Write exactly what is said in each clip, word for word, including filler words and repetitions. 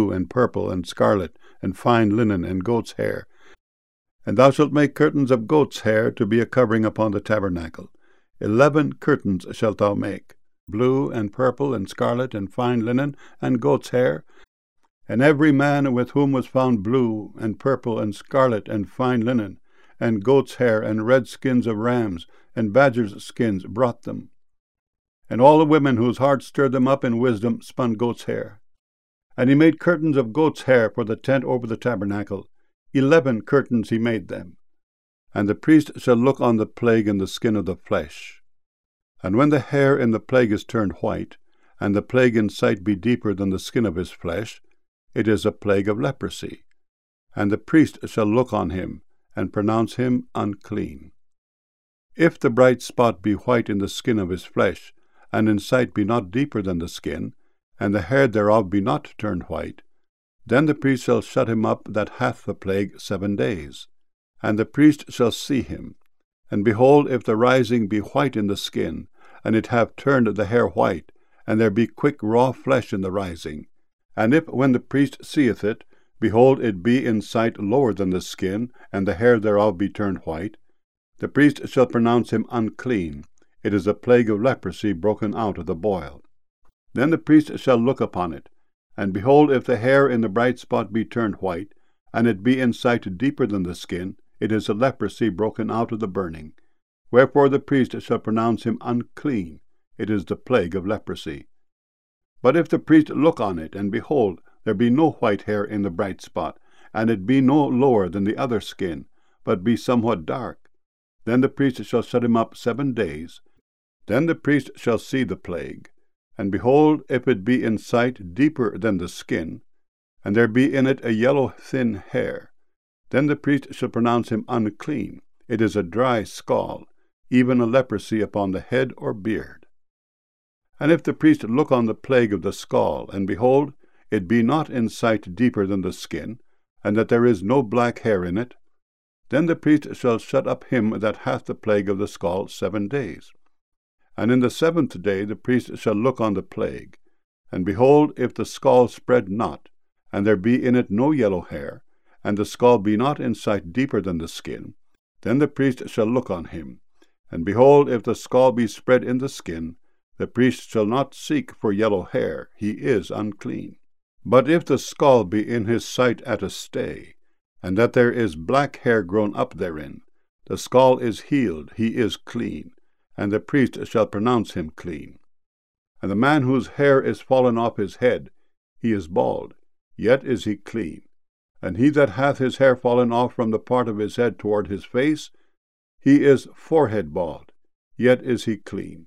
blue, and purple, and scarlet, and fine linen, and goat's hair. And thou shalt make curtains of goat's hair to be a covering upon the tabernacle. Eleven curtains shalt thou make, blue, and purple, and scarlet, and fine linen, and goat's hair. And every man with whom was found blue, and purple, and scarlet, and fine linen, and goat's hair, and red skins of rams, and badgers' skins, brought them. And all the women whose hearts stirred them up in wisdom spun goat's hair. And he made curtains of goat's hair for the tent over the tabernacle. Eleven curtains he made them. And the priest shall look on the plague in the skin of the flesh. And when the hair in the plague is turned white, and the plague in sight be deeper than the skin of his flesh, it is a plague of leprosy. And the priest shall look on him, and pronounce him unclean. If the bright spot be white in the skin of his flesh, and in sight be not deeper than the skin, and the hair thereof be not turned white, then the priest shall shut him up that hath the plague seven days. And the priest shall see him. And behold, if the rising be white in the skin, and it have turned the hair white, and there be quick raw flesh in the rising, and if when the priest seeth it, behold, it be in sight lower than the skin, and the hair thereof be turned white, the priest shall pronounce him unclean. It is a plague of leprosy broken out of the boil. Then the priest shall look upon it, and behold, if the hair in the bright spot be turned white, and it be in sight deeper than the skin, it is a leprosy broken out of the burning. Wherefore the priest shall pronounce him unclean. It is the plague of leprosy. But if the priest look on it, and behold, there be no white hair in the bright spot, and it be no lower than the other skin, but be somewhat dark, then the priest shall shut him up seven days. Then the priest shall see the plague. And behold, if it be in sight deeper than the skin, and there be in it a yellow thin hair, then the priest shall pronounce him unclean. It is a dry scald, even a leprosy upon the head or beard. And if the priest look on the plague of the scald, and behold, it be not in sight deeper than the skin, and that there is no black hair in it, then the priest shall shut up him that hath the plague of the scald seven days. And in the seventh day the priest shall look on the plague, and behold, if the scald spread not, and there be in it no yellow hair, and the scald be not in sight deeper than the skin, then the priest shall look on him. And behold, if the scald be spread in the skin, the priest shall not seek for yellow hair, he is unclean. But if the scald be in his sight at a stay, and that there is black hair grown up therein, the scald is healed, he is clean, and the priest shall pronounce him clean. And the man whose hair is fallen off his head, he is bald, yet is he clean. And he that hath his hair fallen off from the part of his head toward his face, he is forehead bald, yet is he clean.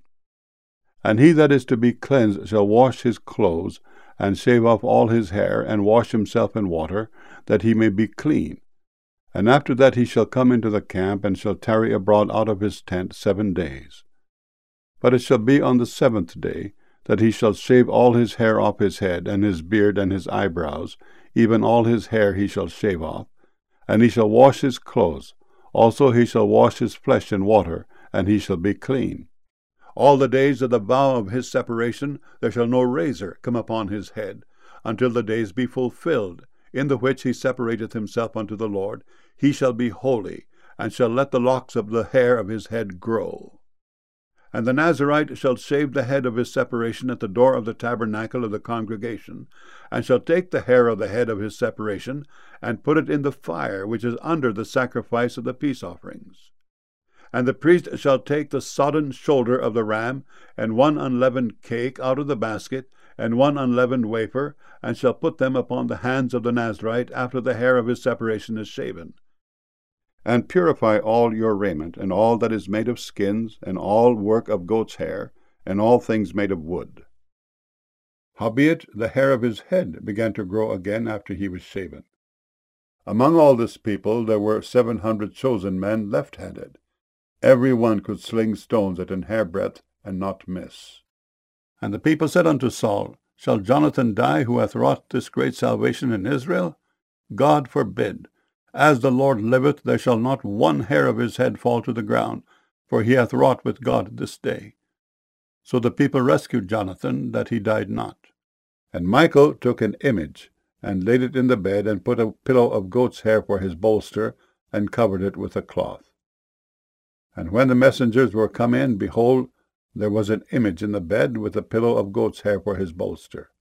And he that is to be cleansed shall wash his clothes, and shave off all his hair, and wash himself in water, that he may be clean. And after that he shall come into the camp, and shall tarry abroad out of his tent seven days. But it shall be on the seventh day, that he shall shave all his hair off his head, and his beard, and his eyebrows, even all his hair he shall shave off, and he shall wash his clothes. Also he shall wash his flesh in water, and he shall be clean. All the days of the vow of his separation there shall no razor come upon his head, until the days be fulfilled, in the which he separateth himself unto the Lord. He shall be holy, and shall let the locks of the hair of his head grow. And the Nazarite shall shave the head of his separation at the door of the tabernacle of the congregation, and shall take the hair of the head of his separation, and put it in the fire which is under the sacrifice of the peace offerings. And the priest shall take the sodden shoulder of the ram, and one unleavened cake out of the basket, and one unleavened wafer, and shall put them upon the hands of the Nazarite after the hair of his separation is shaven. And purify all your raiment, and all that is made of skins, and all work of goat's hair, and all things made of wood. Howbeit the hair of his head began to grow again after he was shaven. Among all this people there were seven hundred chosen men left-handed. Every one could sling stones at an hairbreadth, and not miss. And the people said unto Saul, Shall Jonathan die, who hath wrought this great salvation in Israel? God forbid. As the Lord liveth, there shall not one hair of his head fall to the ground, for he hath wrought with God this day. So the people rescued Jonathan, that he died not. And Michal took an image, and laid it in the bed, and put a pillow of goat's hair for his bolster, and covered it with a cloth. And when the messengers were come in, behold, there was an image in the bed, with a pillow of goat's hair for his bolster.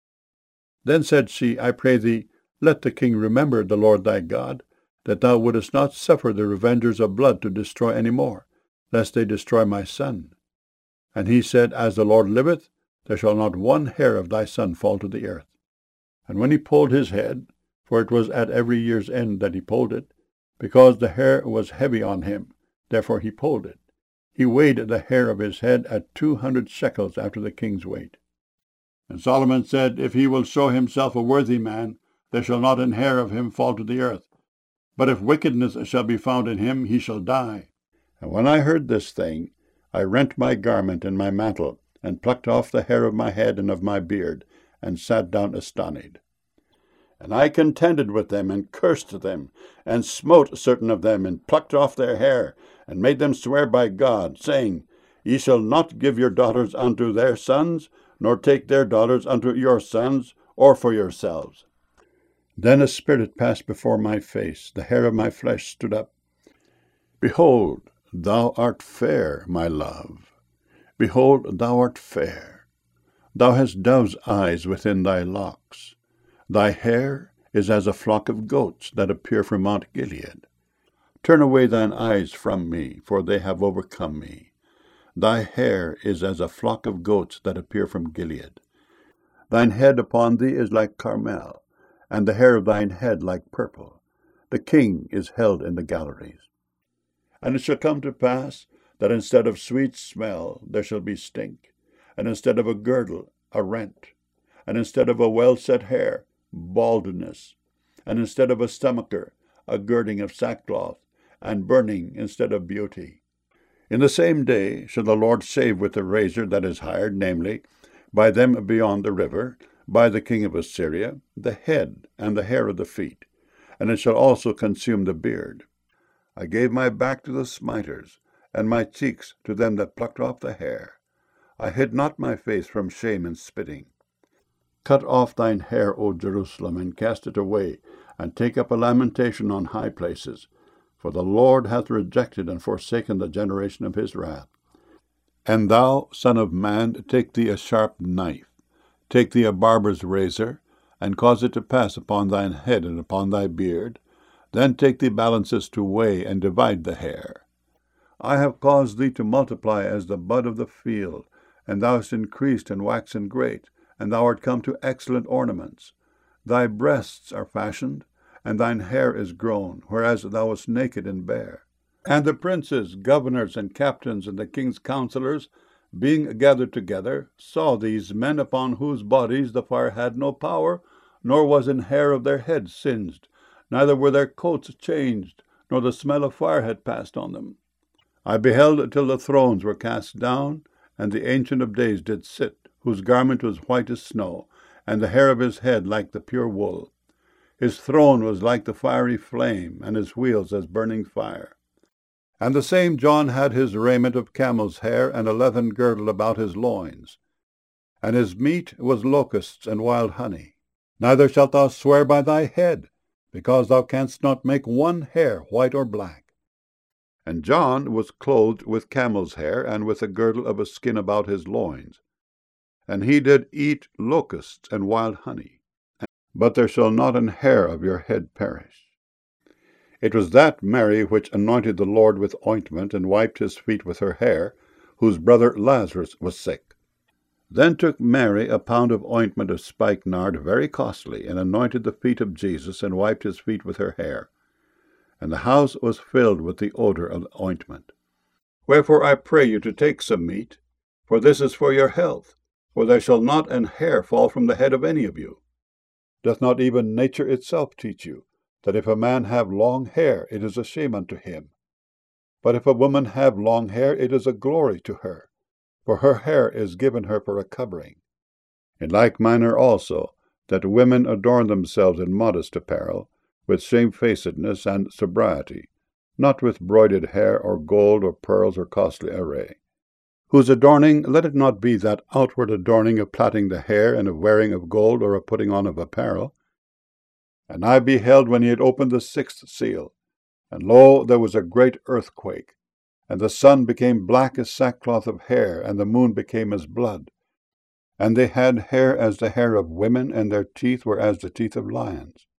Then said she, I pray thee, let the king remember the Lord thy God, that thou wouldest not suffer the revengers of blood to destroy any more, lest they destroy my son. And he said, As the Lord liveth, there shall not one hair of thy son fall to the earth. And when he polled his head, for it was at every year's end that he polled it, because the hair was heavy on him, therefore he polled it, he weighed the hair of his head at two hundred shekels after the king's weight. And Solomon said, If he will show himself a worthy man, there shall not an hair of him fall to the earth. But if wickedness shall be found in him, he shall die. And when I heard this thing, I rent my garment and my mantle, and plucked off the hair of my head and of my beard, and sat down astonished. And I contended with them, and cursed them, and smote certain of them, and plucked off their hair, and made them swear by God, saying, Ye shall not give your daughters unto their sons, nor take their daughters unto your sons, or for yourselves. Then a spirit passed before my face, the hair of my flesh stood up. Behold, thou art fair, my love. Behold, thou art fair. Thou hast dove's eyes within thy locks. Thy hair is as a flock of goats that appear from Mount Gilead. Turn away thine eyes from me, for they have overcome me. Thy hair is as a flock of goats that appear from Gilead. Thine head upon thee is like Carmel, and the hair of thine head like purple. The king is held in the galleries. And it shall come to pass that instead of sweet smell there shall be stink, and instead of a girdle a rent, and instead of a well-set hair baldness, and instead of a stomacher a girding of sackcloth, and burning instead of beauty. In the same day shall the Lord shave with the razor that is hired, namely, by them beyond the river, by the king of Assyria, the head and the hair of the feet, and it shall also consume the beard. I gave my back to the smiters, and my cheeks to them that plucked off the hair. I hid not my face from shame and spitting. Cut off thine hair, O Jerusalem, and cast it away, and take up a lamentation on high places. For the Lord hath rejected and forsaken the generation of his wrath. And thou, son of man, take thee a sharp knife, take thee a barber's razor, and cause it to pass upon thine head and upon thy beard. Then take thee balances to weigh and divide the hair. I have caused thee to multiply as the bud of the field, and thou hast increased and waxen great, and thou art come to excellent ornaments. Thy breasts are fashioned, and thine hair is grown, whereas thou wast naked and bare. And the princes, governors, and captains, and the king's counselors, being gathered together, saw these men upon whose bodies the fire had no power, nor was an hair of their heads singed, neither were their coats changed, nor the smell of fire had passed on them. I beheld till the thrones were cast down, and the Ancient of Days did sit, whose garment was white as snow, and the hair of his head like the pure wool. His throne was like the fiery flame, and his wheels as burning fire. And the same John had his raiment of camel's hair, and a leathern girdle about his loins. And his meat was locusts and wild honey. Neither shalt thou swear by thy head, because thou canst not make one hair white or black. And John was clothed with camel's hair, and with a girdle of a skin about his loins. And he did eat locusts and wild honey. But there shall not an hair of your head perish. It was that Mary which anointed the Lord with ointment, and wiped his feet with her hair, whose brother Lazarus was sick. Then took Mary a pound of ointment of spikenard, very costly, and anointed the feet of Jesus, and wiped his feet with her hair. And the house was filled with the odor of the ointment. Wherefore I pray you to take some meat, for this is for your health, for there shall not an hair fall from the head of any of you. Doth not even nature itself teach you, that if a man have long hair, it is a shame unto him? But if a woman have long hair, it is a glory to her, for her hair is given her for a covering. In like manner also, that women adorn themselves in modest apparel, with shamefacedness and sobriety, not with broided hair, or gold, or pearls, or costly array. Whose adorning, let it not be that outward adorning of plaiting the hair, and of wearing of gold, or of putting on of apparel, And I beheld when he had opened the sixth seal, and lo, there was a great earthquake, and the sun became black as sackcloth of hair, and the moon became as blood. And they had hair as the hair of women, and their teeth were as the teeth of lions.